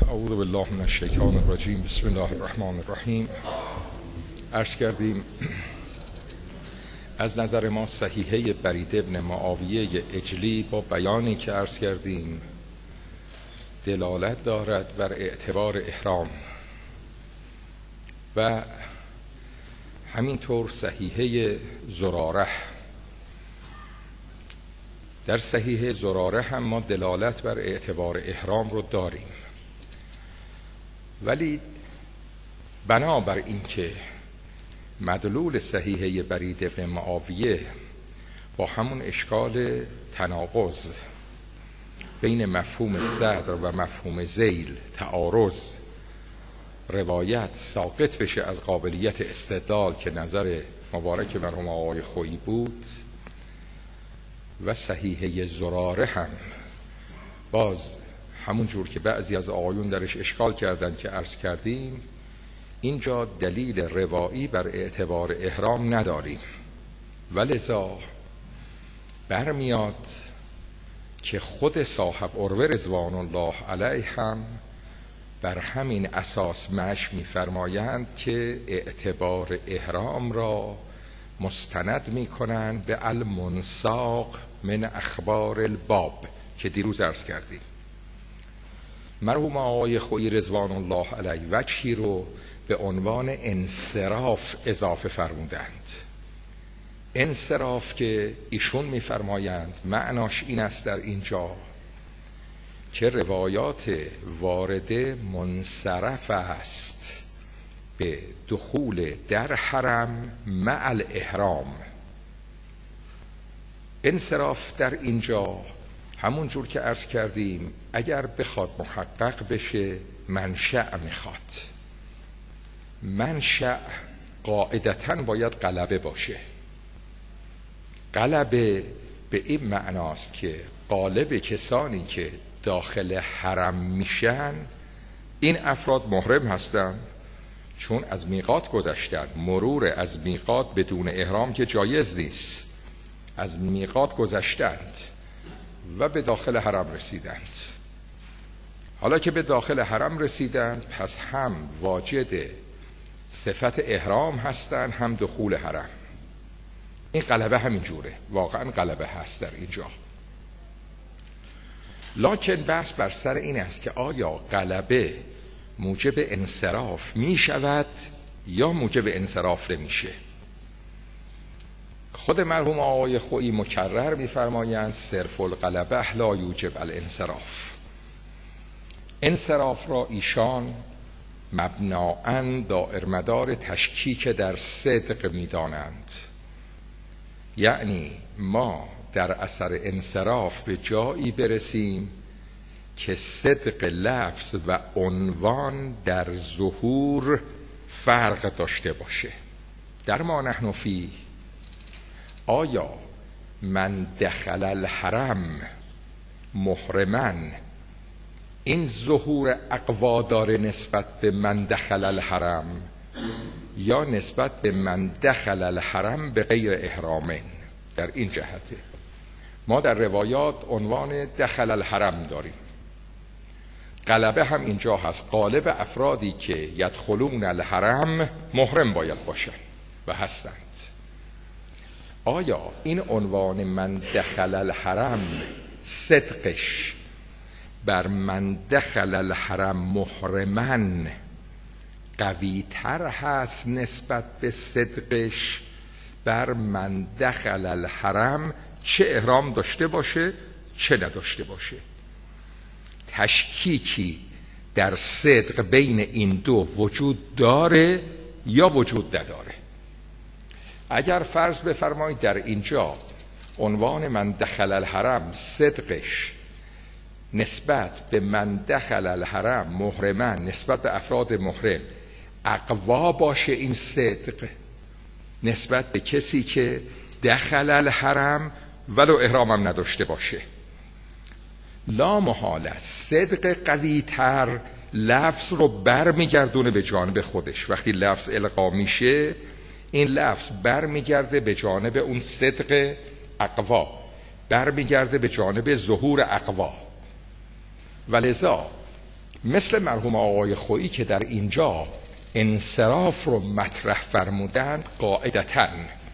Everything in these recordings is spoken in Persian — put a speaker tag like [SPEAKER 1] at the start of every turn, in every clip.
[SPEAKER 1] اعوذ بالله من الشیطان الرجیم. بسم الله الرحمن الرحیم. عرض کردیم از نظر ما صحیحه برید ابن معاویه اجلی با بیانی که عرض کردیم دلالت دارد بر اعتبار احرام و همینطور صحیحه زراره. در صحیحه زراره هم ما دلالت بر اعتبار احرام رو داریم، ولی بنابر اینکه مدلول صحیحه برید ابن معاویه با همون اشکال تناقض بین مفهوم صدر و مفهوم ذیل تعارض روایت ساقط بشه از قابلیت استدلال که نظر مبارک مرحوم آقای خویی بود، و صحیحه زراره هم باز همون جور که بعضی از آقایون درش اشکال کردن که عرض کردیم، اینجا دلیل روایی بر اعتبار احرام نداریم، ولذا برمیاد که خود صاحب عروه رضوان الله علیه هم بر همین اساس مشی می‌فرمایند که اعتبار احرام را مستند می‌کنند به المنساق من اخبار الباب که دیروز عرض کردیم. مرحوم آقای خویی رضوان الله علیه وجهی رو به عنوان انصراف اضافه فرمودند. انصراف که ایشون می‌فرمایند معناش این است در اینجا که روایات وارده منصرف است به دخول در حرم مع الاحرام. انصراف در اینجا همون جور که عرض کردیم اگر بخواد محقق بشه منشأ میخواد. منشأ قاعدتاً باید غلبه باشه. غلبه به این معناست که غالب کسانی که داخل حرم میشن این افراد محرم هستن، چون از میقات گذشتن. مرور از میقات بدون احرام که جایز نیست. از میقات گذشتند و به داخل حرم رسیدند. حالا که به داخل حرم رسیدند پس هم واجد صفت احرام هستند هم دخول حرم. این غلبه همین جوره، واقعا غلبه هست در اینجا. لکن بحث بر سر این است که آیا غلبه موجب انصراف می شود یا موجب انصراف نمیشه. خود مرحوم آقای خویی مکرر می‌فرمایند صرف الغلبه لا یوجب الانصراف. انصراف را ایشان مبناً دائرمدار تشکیک در صدق می‌دانند. یعنی ما در اثر انصراف به جایی برسیم که صدق لفظ و عنوان در ظهور فرق داشته باشه. در ما نحن فیه، آیا من دخل الحرم محرمن این ظهور اقوا داره نسبت به من دخل الحرم یا نسبت به من دخل الحرم به غیر احرامین؟ در این جهته ما در روایات عنوان دخل الحرم داریم. غلبه هم اینجا هست. غالب افرادی که یدخلون الحرم محرم باید باشن و هستند. آیا این عنوان من دخل الحرم صدقش بر من دخل الحرم محرمن قوی تر هست نسبت به صدقش بر من دخل الحرم چه احرام داشته باشه چه نداشته باشه؟ تشکیکی در صدق بین این دو وجود داره یا وجود نداره؟ اگر فرض بفرمایید در اینجا عنوان من دخل الحرم صدقش نسبت به من دخل الحرم محرمن نسبت به افراد محرم اقوا باشه، این صدق نسبت به کسی که دخل الحرم ولو احرامم نداشته باشه، لا محاله صدق قوی تر لفظ رو بر میگردونه به جانب خودش. وقتی لفظ القا میشه این لفظ بر میگرده به جانب اون صدق اقوا، بر میگرده به جانب ظهور اقوا. ولذا مثل مرحوم آقای خویی که در اینجا انصراف رو مطرح فرمودند، قاعدتاً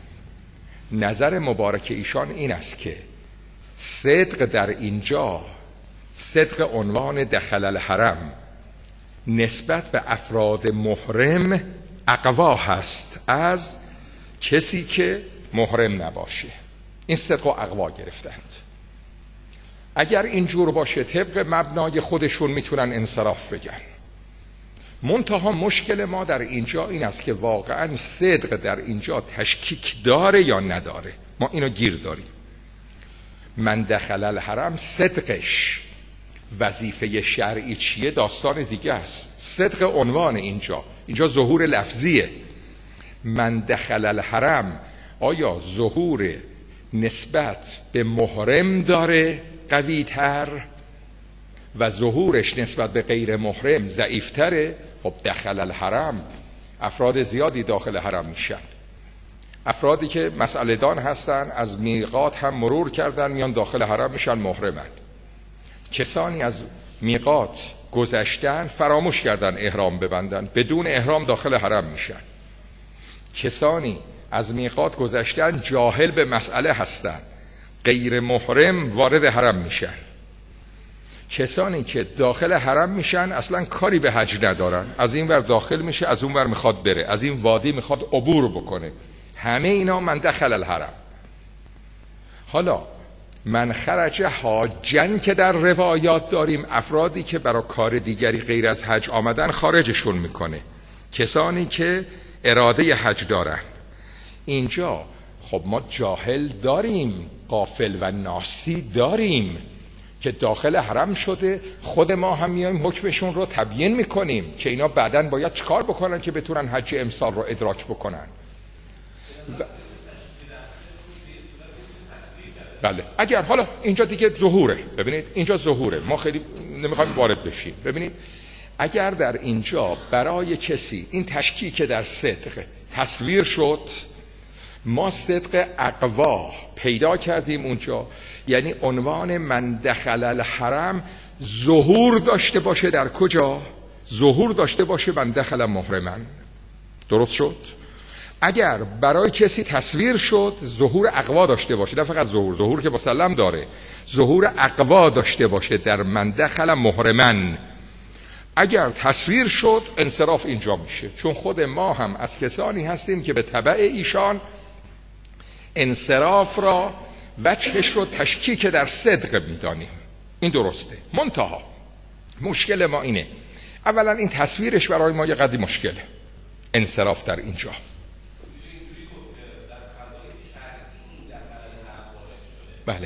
[SPEAKER 1] نظر مبارک ایشان این است که صدق در اینجا، صدق عنوان دخل الحرم نسبت به افراد محرم اقوا هست از کسی که محرم نباشه. این صدق و اقوا گرفتند. اگر اینجور باشه طبق مبنای خودشون میتونن انصراف بگن. منتها مشکل ما در اینجا این است که واقعا صدق در اینجا تشکیک داره یا نداره. ما اینو گیر داریم. من دخل الحرم صدقش وظیفه شرعی چیه داستان دیگه است. صدق عنوان اینجا ظهور لفظیه. من دخل الحرم آیا ظهور نسبت به محرم داره قوی تر و ظهورش نسبت به غیر محرم ضعیف تره؟ خب دخل الحرم افراد زیادی داخل حرم میشن. افرادی که مسئله دان هستن از میقات هم مرور کردن میان داخل حرم میشن محرمن. کسانی از میقات گذشتن فراموش کردن احرام ببندن، بدون احرام داخل حرم میشن. کسانی از میقات گذشتن جاهل به مسئله هستن، غیر محرم وارد حرم میشن. کسانی که داخل حرم میشن اصلا کاری به حج ندارن، از این ور داخل میشه از اون ور میخواد بره، از این وادی میخواد عبور بکنه. همه اینا من دخل الحرم. حالا من خرج حاجن که در روایات داریم افرادی که برای کار دیگری غیر از حج آمدن خارجشون میکنه. کسانی که اراده حج دارن. اینجا خب ما جاهل داریم، غافل و ناسی داریم که داخل حرم شده. خود ما هم میایم حکمشون رو تبیین میکنیم که اینا بعداً باید چیکار بکنن که بتونن حج امسال رو ادراک بکنن. بله اگر حالا اینجا دیگه ظهوره، ببینید اینجا ظهوره، ما خیلی نمیخوایم وارد بشیم. ببینید اگر در اینجا برای کسی این تشکیک در صدق تصویر شد، ما صدق اقوا پیدا کردیم اونجا، یعنی عنوان من دخل الحرم ظهور داشته باشه. در کجا؟ ظهور داشته باشه من دخل محرمن. درست شد؟ اگر برای کسی تصویر شد ظهور اقوا داشته باشه، نه فقط ظهور که مسلم داره، ظهور اقوا داشته باشه در من دخل محرمن. اگر تصویر شد انصراف اینجا میشه، چون خود ما هم از کسانی هستیم که به تبع ایشان انصراف را وجهش رو تشکیک در صدق میدانیم. این درسته. منتها مشکل ما اینه، اولا این تصویرش برای ما یه قدری مشکله. انصراف در اینجا بله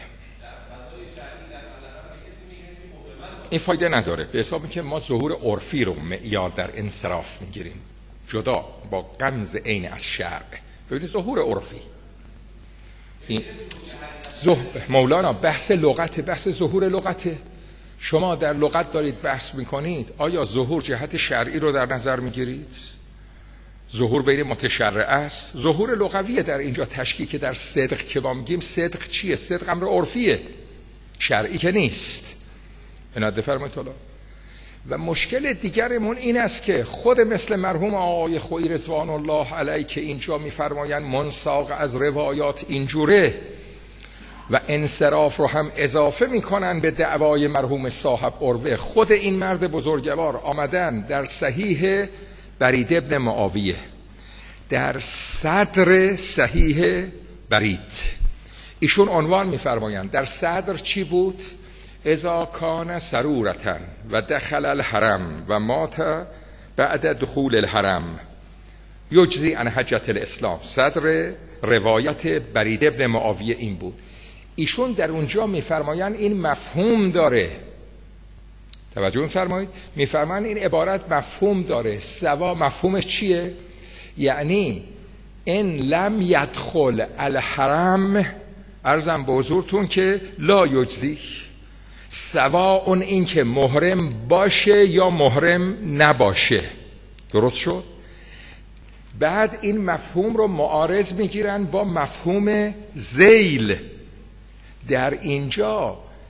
[SPEAKER 1] این فایده نداره، به حسابی که ما ظهور عرفی رو معیار در انصراف میگیریم جدا با غمز عین از شرع. ببینید ظهور عرفی این مولانا بحث لغت، بحث ظهور لغته. شما در لغت دارید بحث میکنید، آیا ظهور جهت شرعی رو در نظر میگیرید؟ ظهور بین متشرع است. ظهور لغویه در اینجا تشکیک در صدق که ما میگیم. صدق چیه؟ صدق امر عرفیه، شرعی که نیست. عنایت فرمایید. حالا و مشکل دیگرمون این است که خود مثل مرحوم آقای خویی رضوان الله علیه که اینجا میفرمایند منساق از روایات اینجوره و انصراف رو هم اضافه میکنن به دعوای مرحوم صاحب عروه. خود این مرد بزرگوار آمدن در صحیح برید ابن معاویه، در صدر صحیح برید ایشون عنوان میفرمایند در صدر چی بود؟ اذا کان سرورتن و دخل الحرم و مات بعد دخول الحرم یجزی عن حجت الاسلام. صدر روایت برید ابن معاویه این بود. ایشون در اونجا میفرمایند این مفهوم داره، توجه میفرمایید، میفرمایند این عبارت مفهوم داره. سوا مفهومش چیه؟ یعنی ان لم یدخل الحرم، عرضم به حضورتون که لا یجزی، سواء این که محرم باشه یا محرم نباشه. درست شد؟ بعد این مفهوم رو معارض میگیرن با مفهوم ذیل. در اینجا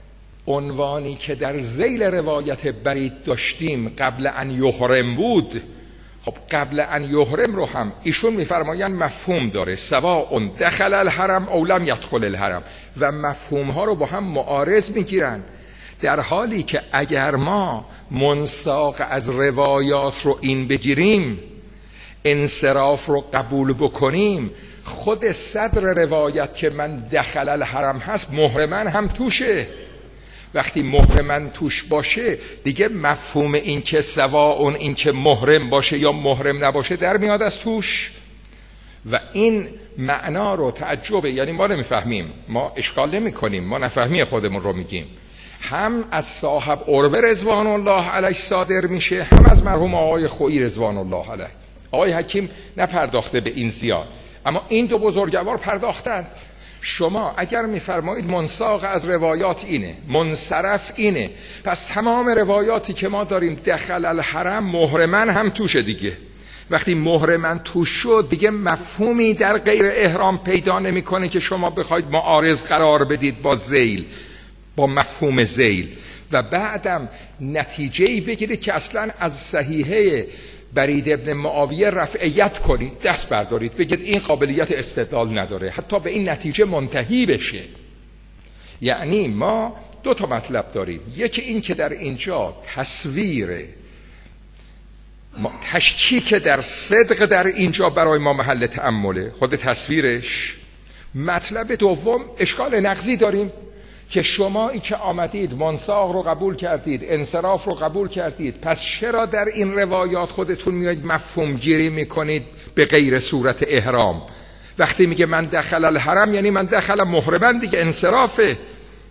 [SPEAKER 1] عنوانی که در ذیل روایت برید داشتیم قبل ان یحرم بود. خب قبل ان یحرم رو هم ایشون میفرمایند مفهوم داره، سواء دخل الحرم او لم یدخل الحرم، و مفهوم ها رو با هم معارض میگیرن، در حالی که اگر ما منساق از روایات رو این بگیریم، انصراف رو قبول بکنیم، خود صدر روایت که من دخل الحرم هست محرمن هم توشه. وقتی محرمن توش باشه دیگه مفهوم این که سواء این که محرم باشه یا محرم نباشه در میاد از توش، و این معنا رو تعجبه، یعنی ما نمیفهمیم، ما اشکال نمی کنیم، ما نفهمی خودمون رو میگیم، هم از صاحب عروه رضوان الله علیه صادر میشه، هم از مرحوم آقای خویی رضوان الله علیه. آقای حکیم نپرداخته به این زیاد، اما این دو بزرگوار پرداختند. شما اگر میفرمایید منساق از روایات اینه، منصرف اینه، پس تمام روایاتی که ما داریم دخل الحرم محرمن هم توشه دیگه. وقتی محرمن توش شد دیگه مفهومی در غیر احرام پیدا نمیکنه که شما بخواید معارض قرار بدید با ذیل، با مفهوم ذیل، و بعدم نتیجه‌ای بگیرید که اصلا از صحیحه برید ابن معاویه رفعیت کنید، دست بردارید، بگید این قابلیت استدلال نداره، حتی به این نتیجه منتهی بشه. یعنی ما دو تا مطلب داریم، یکی این که در اینجا تصویر تشکیک در صدق در اینجا برای ما محل تأمله، خود تصویرش. مطلب دوم اشکال نقضی داریم که شما ای که آمدید منساق رو قبول کردید، انصراف رو قبول کردید، پس چرا در این روایات خودتون میایید مفهوم گیری میکنید به غیر صورت احرام؟ وقتی میگه من دخل الحرم یعنی من دخل محرمن دیگه، انصرافه،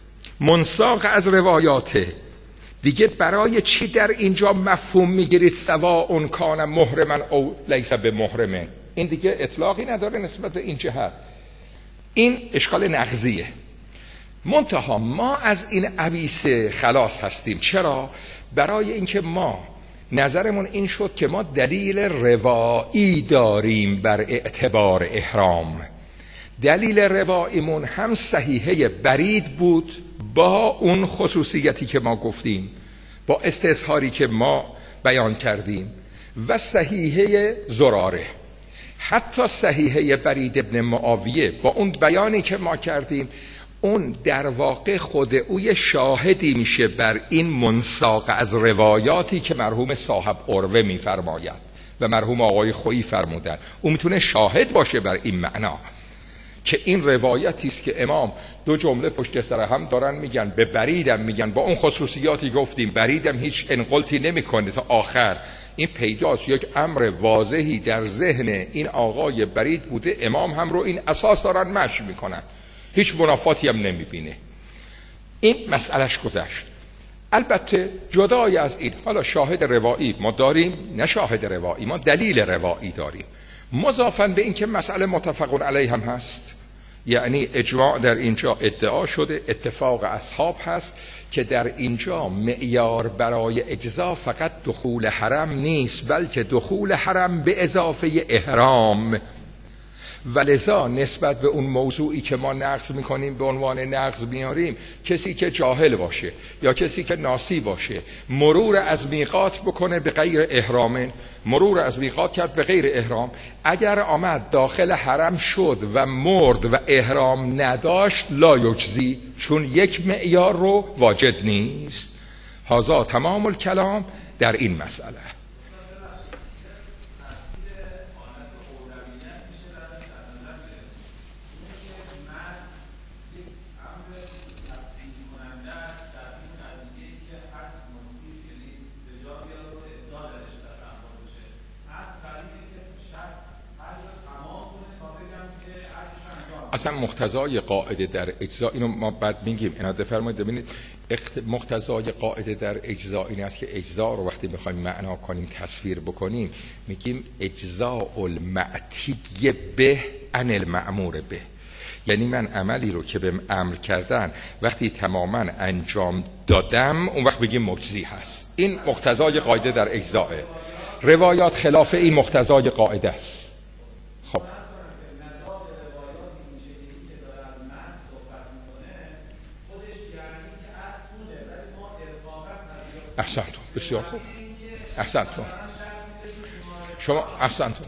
[SPEAKER 1] منساق از روایاته دیگه. برای چی در اینجا مفهوم میگیرید سواء کان محرمن او لیس بمحرمن؟ این دیگه اطلاقی نداره نسبت به این جهت. این اشکال نقضیه. منتها ما از این عویسه خلاص هستیم. چرا؟ برای اینکه ما نظرمون این شد که ما دلیل روایی داریم بر اعتبار احرام. دلیل رواییمون هم صحیحه برید بود با اون خصوصیتی که ما گفتیم، با استظهاری که ما بیان کردیم، و صحیحه زراره. حتی صحیحه برید ابن معاویه با اون بیانی که ما کردیم، اون در واقع خود اوی شاهدی میشه بر این منساق از روایاتی که مرحوم صاحب عروه میفرماید و مرحوم آقای خویی فرمودن. اون میتونه شاهد باشه بر این معنا که این روایتی است که امام دو جمله پشت سر هم دارن میگن، به بریدم میگن با اون خصوصیاتی گفتیم، بریدم هیچ انقلتی نمیکنه تا آخر. این پیداست یک امر واضحی در ذهن این آقای برید بوده، امام هم رو این اساس دارن مشی میکنن، هیچ منافاتی هم نمیبینه. این مسئلهش گذشت. البته جدای از این، حالا شاهد روایی ما داریم، نه شاهد روایی، ما دلیل روایی داریم، مضافاً به این که مسئله متفق علیه هم هست. یعنی اجماع در اینجا ادعا شده، اتفاق اصحاب هست که در اینجا معیار برای اجزا فقط دخول حرم نیست، بلکه دخول حرم به اضافه احرام. ولذا نسبت به اون موضوعی که ما نقض میکنیم به عنوان نقض میاریم، کسی که جاهل باشه یا کسی که ناسی باشه مرور از میقات بکنه به غیر احرام، مرور از میقات کرد به غیر احرام، اگر آمد داخل حرم شد و مرد و احرام نداشت لا یجزی، چون یک معیار رو واجد نیست. هذا تمام الکلام در این مسئله. اصلا مقتضای قاعده در اجزا، اینو ما بعد میگیم، اینا بفرمایید ببینید، مقتضای قاعده در اجزا این است که اجزا رو وقتی میخوایم معنا کنیم، تصویر بکنیم، میگیم اجزاء المعتی به عن المأمور به. یعنی من عملی رو که بهم امر کردن وقتی تماما انجام دادم، اون وقت بگیم مجزی هست. این مقتضای قاعده در اجزاء. روایات خلاف این مقتضای قاعده است. خب احسنتون، بسیار خوب، احسنتون، شما احسنتون.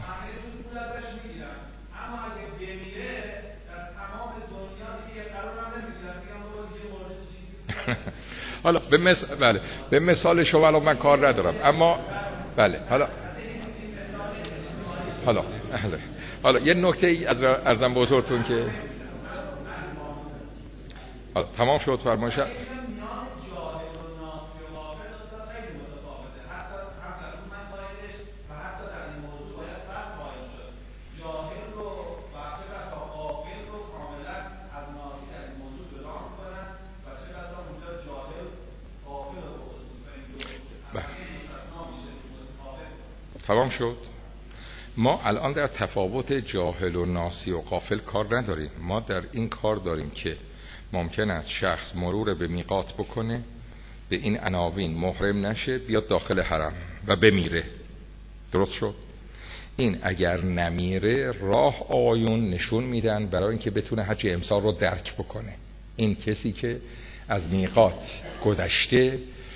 [SPEAKER 1] حالا بله به مثال شما الان من کار ندارم، اما بله حالا یه نکته ای از ارزم بزرگتون که حالا تمام شد فرمایشم. تمام شد. ما الان در تفاوت جاهل و ناسی و غافل کار نداریم، ما در این کار داریم که ممکن است شخص مرور به میقات بکنه، به این عناوین محرم نشه، بیاد داخل حرم و بمیره. درست شد؟ این اگر نمیره راه آیون نشون میدن برای اینکه بتونه حج امسال رو درک بکنه. این کسی که از میقات گذشته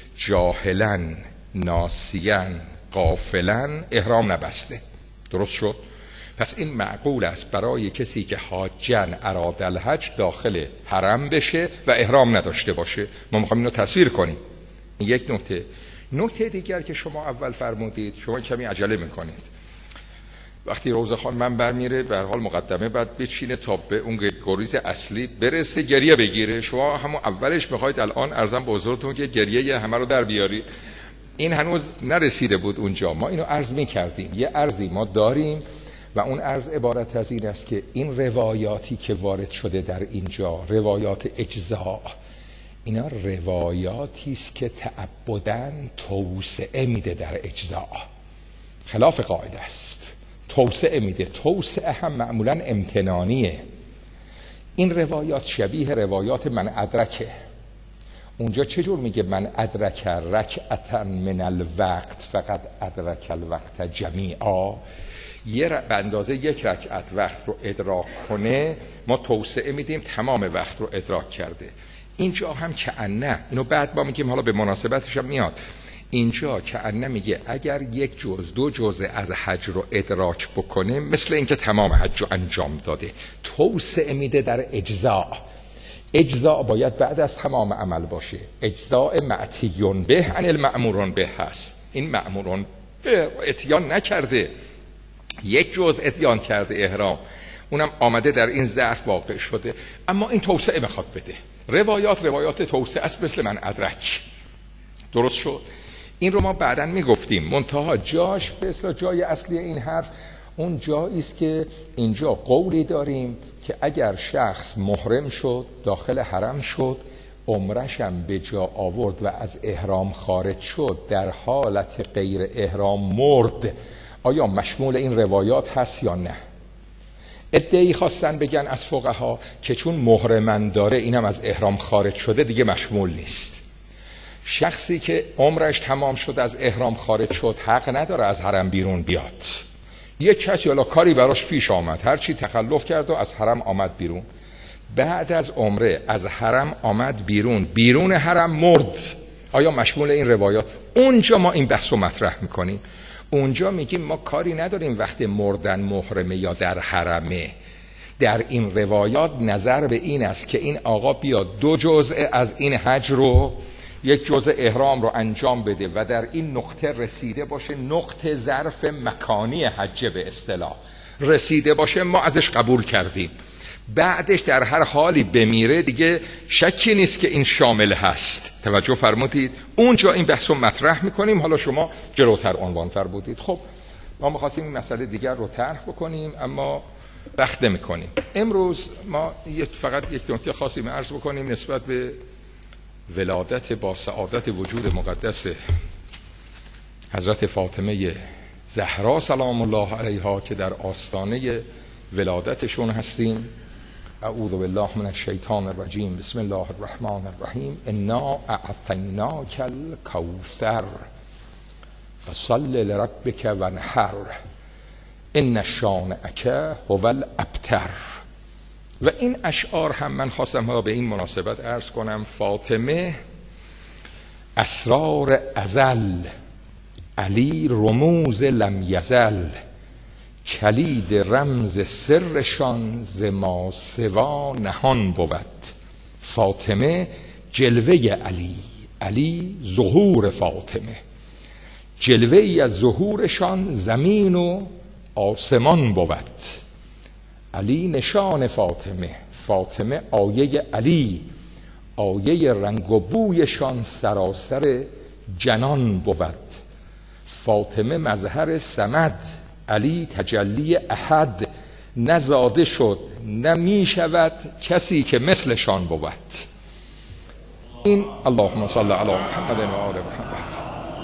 [SPEAKER 1] جاهلن، ناسیان، غافلن، احرام نبسته. درست شد؟ پس این معقول است برای کسی که حاجن اراد الحج داخل حرم بشه و احرام نداشته باشه. ما میخوایم اینو تصویر کنیم. این یک نکته دیگر که شما اول فرمودید، شما کمی عجله میکنید. وقتی روزه خان من برمیره به هر حال مقدمه بعد بچینه تا به اون گریز اصلی برسه گریه بگیره. شما همون اولش میخواید الان ارزم به حضورتون که گریه همه رو در بیاری. این هنوز نرسیده بود اونجا. ما اینو عرض میکردیم، یه عرضی ما داریم و اون عرض عبارت از این است که این روایاتی که وارد شده در اینجا، روایات اجزاء، اینا روایاتی است که تعبداً توسعه میده در اجزاء، خلاف قاعده است. توسعه میده، توسعه هم معمولاً امتنانیه. این روایات شبیه روایات من ادرکه. اونجا چجور میگه من ادرک رکعتا من الوقت فقط ادرک الوقت جمیعا؟ یه به اندازه یک رکعت وقت رو ادراک کنه ما توسعه میدیم تمام وقت رو ادراک کرده. اینجا هم کأنه، اینو بعد با میگیم حالا به مناسبتش هم میاد، اینجا کأنه میگه اگر یک جز دو جزء از حج رو ادراک بکنه مثل اینکه تمام حج رو انجام داده. توسعه میده در اجزاء. اجزاء باید بعد از تمام عمل باشه. اجزاء معتیون به عن المأمورون به هست. این مأمورون به اتیان نکرده، یک جزء اتیان کرده احرام، اونم آمده در این ظرف واقع شده، اما این توسعه میخواد بده. روایات توسعه است مثل من ادرک. درست شد؟ این رو ما بعداً میگفتیم، منتها جاش مثل جای اصلی این حرف اون جایی است که اینجا قولی داریم که اگر شخص محرم شد، داخل حرم شد، عمرش هم به جا آورد و از احرام خارج شد، در حالت غیر احرام مرد، آیا مشمول این روایات هست یا نه؟ ادعی خواستن بگن از فقها که چون محرمن داره اینم از احرام خارج شده دیگه مشمول نیست. شخصی که عمرش تمام شد از احرام خارج شد حق نداره از حرم بیرون بیاد. یک کسی حالا کاری براش پیش آمد، هرچی تخلف کرد و از حرم آمد بیرون، بعد از عمره از حرم آمد بیرون حرم مرد، آیا مشمول این روایات؟ اونجا ما این بحث رو مطرح میکنیم. اونجا میگیم ما کاری نداریم وقتی مردن محرمه یا در حرمه. در این روایات نظر به این است که این آقا بیاد دو جزء از این حج رو، یک جزء احرام رو انجام بده و در این نقطه رسیده باشه، نقطه ظرف مکانی حج به اصطلاح رسیده باشه، ما ازش قبول کردیم. بعدش در هر حالی بمیره دیگه شکی نیست که این شامل هست. توجه فرمودید؟ اونجا این بحث رو مطرح میکنیم. حالا شما جلوتر عنوان فرمودید. خب ما می‌خواستیم این مسئله دیگر رو طرح بکنیم اما وقت نمی‌کنیم. امروز ما فقط یک نکته خاصی عرض بکنیم نسبت به ولادت با سعادت وجود مقدس حضرت فاطمه زهرا سلام الله علیها که در آستانه ولادتشون هستیم. اعوذ بالله من الشیطان الرجیم. بسم الله الرحمن الرحیم. انا اعطیناک الکوثر فصل لربک وانحر ان شانئک هو الابتر. و این اشعار هم من خواستم ها به این مناسبت عرض کنم. فاطمه اسرار ازل، علی رموز لم یزل، کلید رمز سرشان ز ما سوا نهان بود. فاطمه جلوه علی، علی ظهور فاطمه، جلوه ای از ظهورشان زمین و آسمان بود. علی نشان فاطمه، فاطمه آیه علی، آیه رنگ و بویشان سراسر جنان بود. فاطمه مظهر صمد، علی تجلی احد، نزاده شد نمی شود کسی که مثلشان بود. این اللهم صل علی محمد و آل محمد.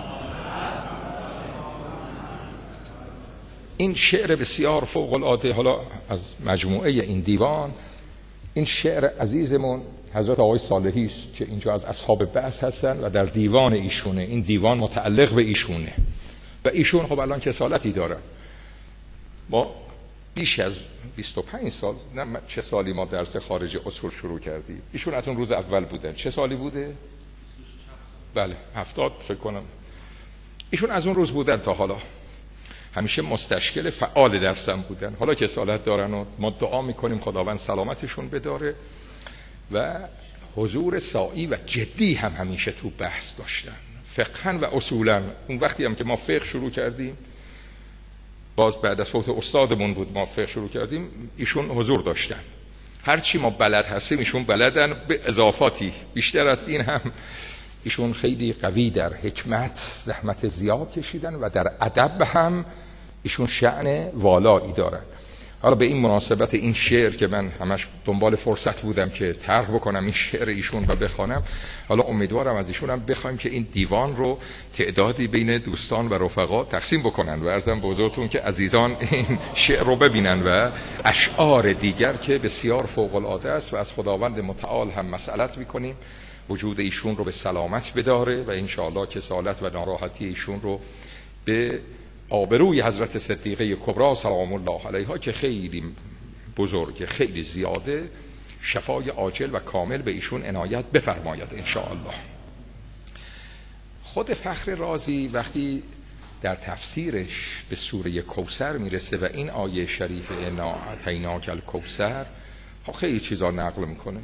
[SPEAKER 1] این شعر بسیار فوق العاده، حالا از مجموعه این دیوان، این شعر عزیزمون حضرت آقای صالحی است که اینجا از اصحاب بعث هستن و در دیوان ایشونه، این دیوان متعلق به ایشونه و ایشون خب الان کسالتی دارن. ما بیش از 25 سال، نه چه سالی ما درس خارج اصول شروع کردیم، ایشون از اون روز اول بودن. چه سالی بوده؟ بله 70 فکر کنم. ایشون از اون روز بودن تا حالا، همیشه مستشکل فعال درسم بودن. حالا کسالت دارن و ما دعا میکنیم خداوند سلامتشون بداره و حضور سعی و جدی هم همیشه تو بحث داشتن، فقها و اصولا. اون وقتی هم که ما فقه شروع کردیم، باز بعد از فوت استادمون بود ما فقه شروع کردیم، ایشون حضور داشتن. هرچی ما بلد هستیم ایشون بلدن به اضافاتی. بیشتر از این هم ایشون خیلی قوی در حکمت زحمت زیاد کشیدن و در ادب هم ایشون شأن والایی دارن. حالا به این مناسبت این شعر که من همش دنبال فرصت بودم که طرح بکنم این شعر ایشون و بخوانم، حالا امیدوارم از ایشون هم بخوایم که این دیوان رو تعدادی بین دوستان و رفقا تقسیم بکنن و عرضم به حضورتون که عزیزان این شعر رو ببینن و اشعار دیگر که بسیار فوق العاده است و از خداوند متعال هم مسئلت میکنیم وجود ایشون رو به سلامت بداره و انشاءالله کسالت و ناراحتی ایشون رو به آبروی حضرت صدیقه کبری سلام الله علیها که خیلی بزرگه، خیلی زیاده، شفای عاجل و کامل به ایشون عنایت بفرماید انشاءالله. خود فخر رازی وقتی در تفسیرش به سوره کوثر میرسه و این آیه شریف انا اعطیناک الکوثر، خیلی چیزا نقل میکنه.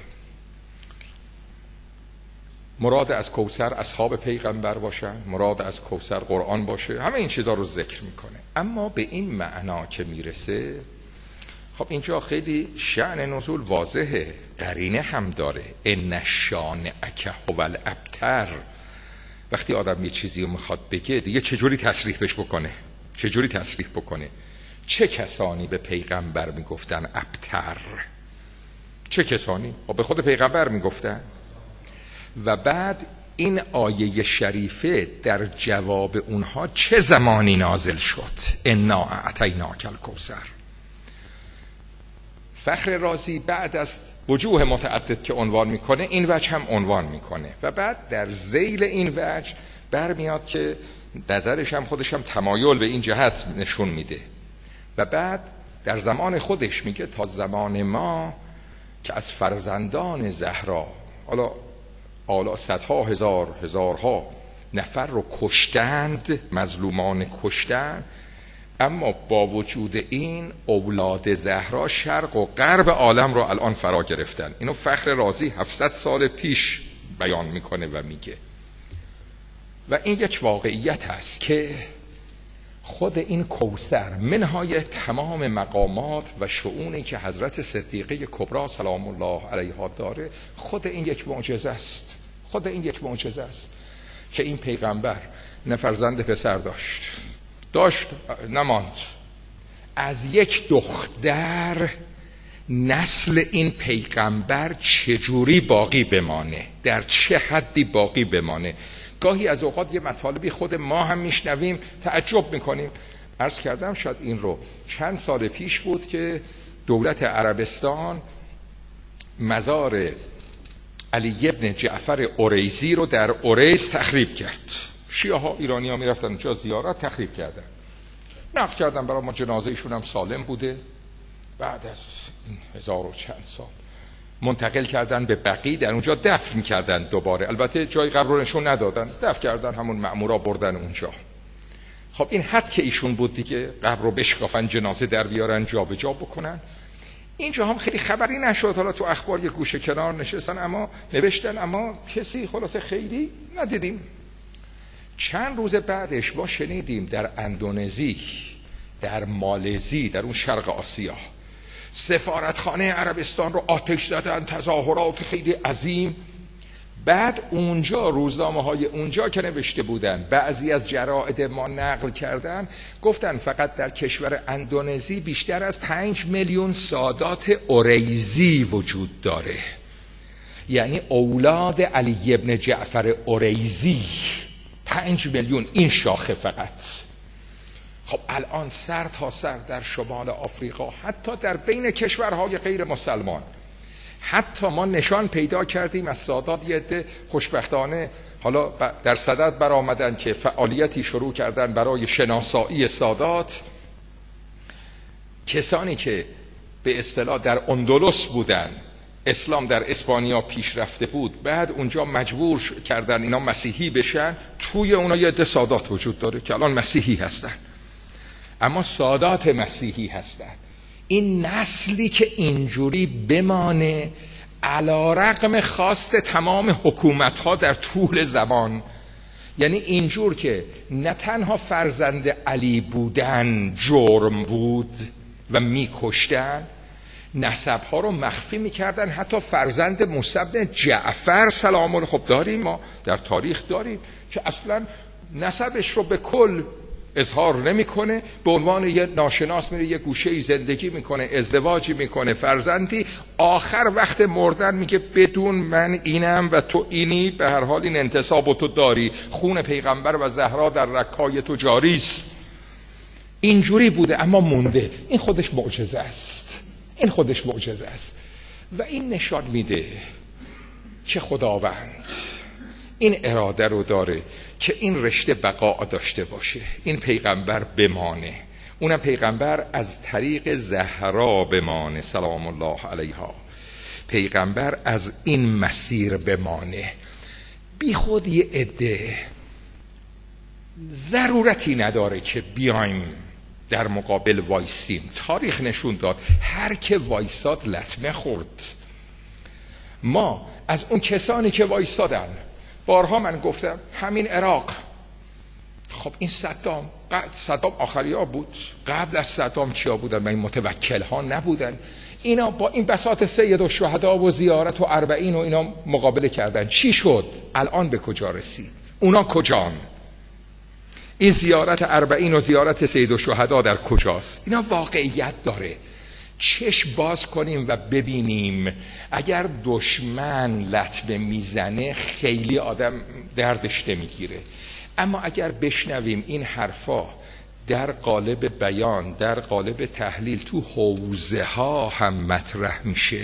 [SPEAKER 1] مراد از کوثر اصحاب پیغمبر باشن، مراد از کوثر قرآن باشه، همه این چیزا رو ذکر میکنه. اما به این معنا که میرسه، خب اینجا خیلی شأن نزول واضحه، قرینه هم داره. ان شانئک هو الابتر. وقتی آدم یه چیزی رو میخواد بگه دیگه چجوری تصریح بکنه؟ چجوری تصریح بکنه؟ چه کسانی به پیغمبر میگفتن ابتر؟ چه کسانی؟ به خود پیغمبر میگفتن. و بعد این آیه شریفه در جواب اونها چه زمانی نازل شد؟ انا اعطیناک الکوثر. فخر رازی بعد از وجوه متعدد که عنوان میکنه این وجه هم عنوان میکنه و بعد در ذیل این وجه برمیاد که نظرش هم خودش هم تمایل به این جهت نشون میده و بعد در زمان خودش میگه تا زمان ما که از فرزندان زهرا حالا صدها هزارها نفر رو کشتند، مظلومان کشتند، اما با وجود این اولاد زهرا شرق و غرب عالم رو الان فرا گرفتن. اینو فخر رازی 700 سال پیش بیان میکنه و میگه و این یک واقعیت هست که خود این کوثر منهای تمام مقامات و شؤونی که حضرت صدیقه کبری سلام الله علیها داره، خود این یک معجزه است. خود این یک معجزه است که این پیغمبر نه فرزند پسر داشت نماند، از یک دختر نسل این پیغمبر چجوری باقی بمانه، در چه حدی باقی بمانه. گاهی از اوقات یه مطالبی خود ما هم میشنویم تعجب میکنیم. عرض کردم شاید این رو چند سال پیش بود که دولت عربستان مزار علی ابن جعفر اوریزی رو در اوریز تخریب کرد. شیعه ها ایرانی ها می رفتن اونجا زیارت، تخریب کردن، نقل کردن برای ما جنازه ایشون هم سالم بوده. بعد از 1000 و چند سال منتقل کردن به بقیع، در اونجا دفن کردن دوباره. البته جای قبر رو نشون ندادن، دفن کردن، همون مأمورا بردن اونجا. خب این حد که ایشون بود دیگه، قبر رو بشکافن، جنازه در بیارن، جابجا بکنن. اینجا هم خیلی خبری نشد، حالا تو اخبار یه گوشه کنار نشستن اما نوشتن، اما کسی خلاصه خیلی ندیدیم. چند روز بعدش ما شنیدیم در اندونزی، در مالزی، در اون شرق آسیا، سفارتخانه عربستان رو آتش زدن، تظاهرات خیلی عظیم. بعد اونجا روزنامه‌های اونجا که نوشته بودن، بعضی از جراید ما نقل کردن، گفتن فقط در کشور اندونزی بیشتر از 5 میلیون سادات اوریزی وجود داره، یعنی اولاد علی ابن جعفر اوریزی. 5 میلیون این شاخه فقط. خب الان سر تا سر در شمال آفریقا، حتی در بین کشورهای غیر مسلمان، حتی ما نشان پیدا کردیم از سادات، یه عده خوشبختانه حالا در صدد برآمدن که فعالیتی شروع کردن برای شناسایی سادات. کسانی که به اصطلاح در اندلس بودن، اسلام در اسپانیا پیشرفته بود، بعد اونجا مجبور کردن اینا مسیحی بشن، توی اونا یه عده سادات وجود داره که الان مسیحی هستن، اما سادات مسیحی هستن. این نسلی که اینجوری بمانه علی رغم خواست تمام حکومت‌ها در طول زمان، یعنی اینجور که نه تنها فرزند علی بودن جرم بود و میکشتن، نسب‌ها رو مخفی میکردن، حتی فرزند موسی بن جعفر سلام الله، خب داریم ما در تاریخ داریم که اصلا نسبش رو به کل اظهار نمیکنه، به عنوان یه ناشناس میره یه گوشه‌ای زندگی میکنه، ازدواجی میکنه، فرزندی، آخر وقت مردن میگه بدون من اینم و تو اینی، به هر حال این انتساب تو داری، خون پیغمبر و زهرا در رکای تو جاری است. اینجوری بوده اما مونده. این خودش معجزه است، این خودش معجزه است. و این نشان میده که خداوند این اراده رو داره که این رشته بقا داشته باشه، این پیغمبر بمانه، اونم پیغمبر از طریق زهرا بمانه سلام الله علیها، پیغمبر از این مسیر بمانه. بی خود یه عده ضرورتی نداره که بیایم در مقابل وایسیم. تاریخ نشون داد هر که وایساد لطمه خورد. ما از اون کسانی که وایسادن، بارها من گفتم همین عراق، خب این صدام آخری ها بود، قبل از صدام چیا بودن؟ این متوکل ها نبودن؟ اینا با این بساط سید و شهدا و زیارت و اربعین و اینا مقابله کردن، چی شد؟ الان به کجا رسید؟ اونا کجان؟ این زیارت اربعین و زیارت سید و شهدا در کجاست؟ اینا واقعیت داره. چشم باز کنیم و ببینیم. اگر دشمن لطمه میزنه خیلی آدم دردش نمیگیره، اما اگر بشنویم این حرفا در قالب بیان، در قالب تحلیل، تو حوزه ها هم مطرح میشه،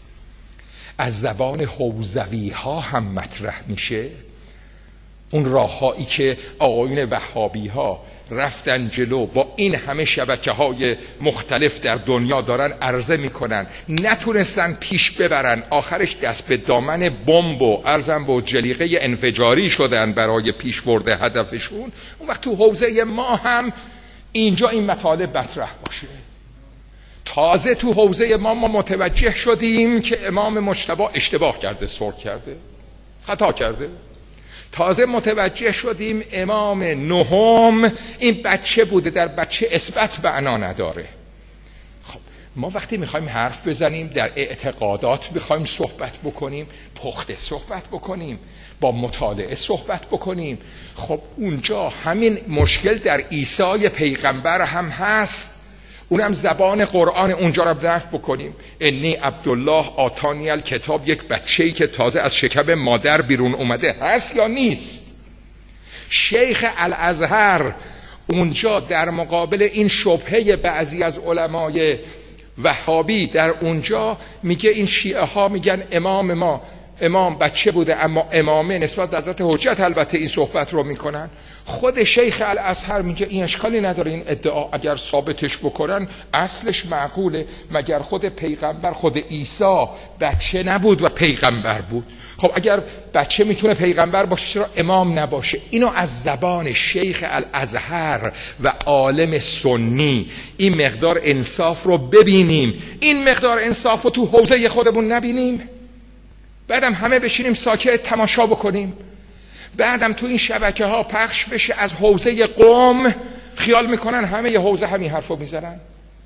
[SPEAKER 1] از زبان حوزوی ها هم مطرح میشه، اون راههایی که آقایون وهابی ها رفتن جلو با این همه شبکه‌های مختلف در دنیا دارن عرضه میکنن، نتونستن پیش ببرن، آخرش دست به دامن بمب و ارزم و جلیقه انفجاری شدن برای پیش برده هدفشون. اون وقت تو حوزه ما هم اینجا این مطالب مطرح باشه. تازه تو حوزه ما متوجه شدیم که امام مجتبی اشتباه کرده، سرخ کرده، خطا کرده. تازه متوجه شدیم امام نهم این بچه بوده، در بچه اثبات معنا نداره. خب ما وقتی میخوایم حرف بزنیم، در اعتقادات میخوایم صحبت بکنیم، پخته صحبت بکنیم، با مطالعه صحبت بکنیم، خب اونجا همین مشکل در عیسی پیغمبر هم هست، اونم زبان قرآن، اونجا رو نفی بکنیم. انی عبدالله آتانی الکتاب، یک بچه‌ای که تازه از شکم مادر بیرون اومده، هست یا نیست؟ شیخ الازهر اونجا در مقابل این شبهه بعضی از علمای وهابی در اونجا میگه این شیعه ها میگن امام ما امام بچه بوده اما امامه نسبت به حضرت حجت البته این صحبت رو میکنن. خود شیخ الازهر میگه این اشکالی نداره، این ادعا اگر ثابتش بکنن اصلش معقوله، مگر خود پیغمبر خود عیسی بچه نبود و پیغمبر بود؟ خب اگر بچه میتونه پیغمبر باشه چرا امام نباشه؟ اینو از زبان شیخ الازهر و عالم سنی این مقدار انصاف رو ببینیم، این مقدار انصاف رو تو حوزه خودمون نبینیم، بعدم همه بشینیم ساکت تماشا بکنیم، بعدم تو این شبکه ها پخش بشه از حوزه قم، خیال میکنن همه ی حوزه همین حرفو میزنن.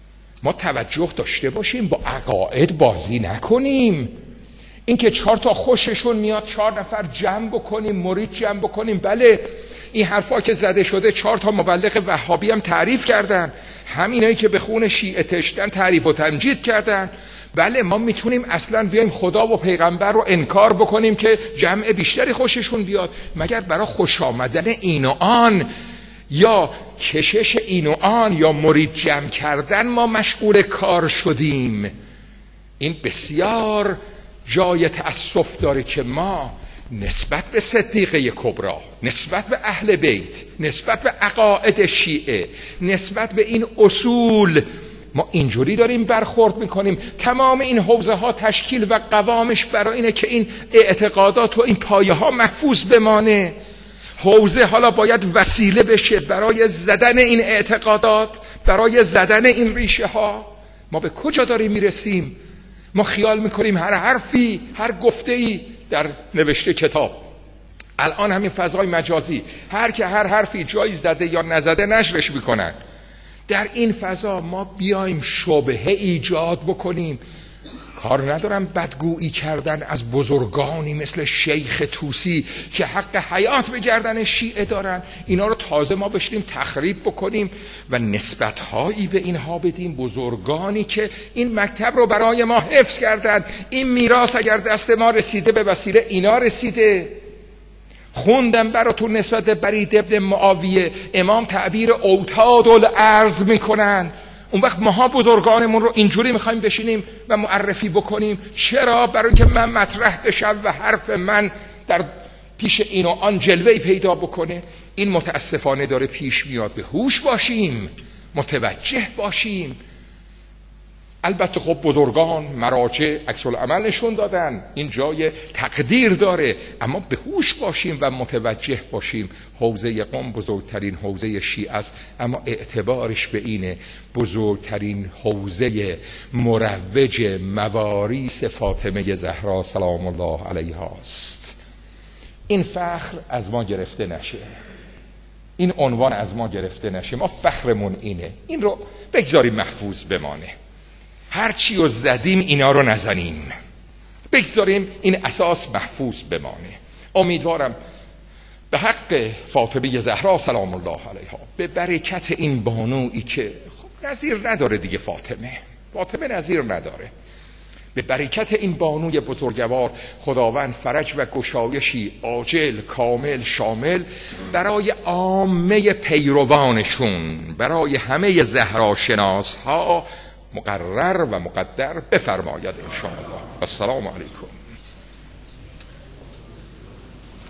[SPEAKER 1] ما توجه داشته باشیم، با عقاید بازی نکنیم. این که 4 تا خوششون میاد 4 نفر جمع بکنیم، مرید جمع بکنیم، بله این حرفا که زده شده 4 تا مبلغ وهابی هم تعریف کردن، همینایی که به خون شیعه تشتن تعریف و تمجید کردن. بله ما میتونیم اصلا بیایم خدا و پیغمبر رو انکار بکنیم که جمع بیشتری خوششون بیاد، مگر برای خوش آمدن این و آن یا کشش این و آن یا مرید جمع کردن ما مشغول کار شدیم؟ این بسیار جای تأسف داره که ما نسبت به صدیقه کبری، نسبت به اهل بیت، نسبت به عقاید شیعه، نسبت به این اصول ما اینجوری داریم برخورد میکنیم. تمام این حوزه ها تشکیل و قوامش برای اینه که این اعتقادات و این پایه ها محفوظ بمانه. حوزه حالا باید وسیله بشه برای زدن این اعتقادات، برای زدن این ریشه ها. ما به کجا داریم میرسیم؟ ما خیال میکنیم هر حرفی، هر گفته‌ای در نوشته کتاب، الان همین فضای مجازی، هر که هر حرفی جایی زده یا نزده نشرش میکنن. در این فضا ما بیایم شبهه ایجاد بکنیم. کار ندارم بدگویی کردن از بزرگانی مثل شیخ طوسی که حق حیات به گردن شیعه دارن، اینا رو تازه ما بشیم تخریب بکنیم و نسبت‌هایی به اینها بدیم. بزرگانی که این مکتب رو برای ما حفظ کردن، این میراث اگر دست ما رسیده به وسیله اینا رسیده. خوندم براتون نسبت برید ابن معاویه، امام تعبیر اوتاد الارض میکنن. اون وقت ماها بزرگانمون رو اینجوری میخوایم بشینیم و معرفی بکنیم. چرا؟ برای اینکه من مطرح بشم و حرف من در پیش این و آن جلوه‌ای پیدا بکنه. این متاسفانه داره پیش میاد. به هوش باشیم، متوجه باشیم. البته خب بزرگان مراجع عکس العمل نشون دادن، این جای تقدیر داره، اما به هوش باشیم و متوجه باشیم. حوزه قم بزرگترین حوزه شیعه است، اما اعتبارش به اینه بزرگترین حوزه مروج مواریث فاطمه زهرا سلام الله علیها است. این فخر از ما گرفته نشه، این عنوان از ما گرفته نشه. ما فخرمون اینه، این رو بگذاریم محفوظ بمانه. هر چی رو زدیم اینا رو نزنیم، بگذاریم این اساس محفوظ بمانه. امیدوارم به حق فاطمه زهرا سلام الله علیها، به برکت این بانویی که خب نظیر نداره دیگه، فاطمه نظیر نداره، به برکت این بانوی بزرگوار خداوند فرج و گشایشی عاجل کامل شامل برای عامه پیروانشون، برای همه زهرا شناس ها مقرر و مقدر بفرماید ان شاء الله. السلام علیکم.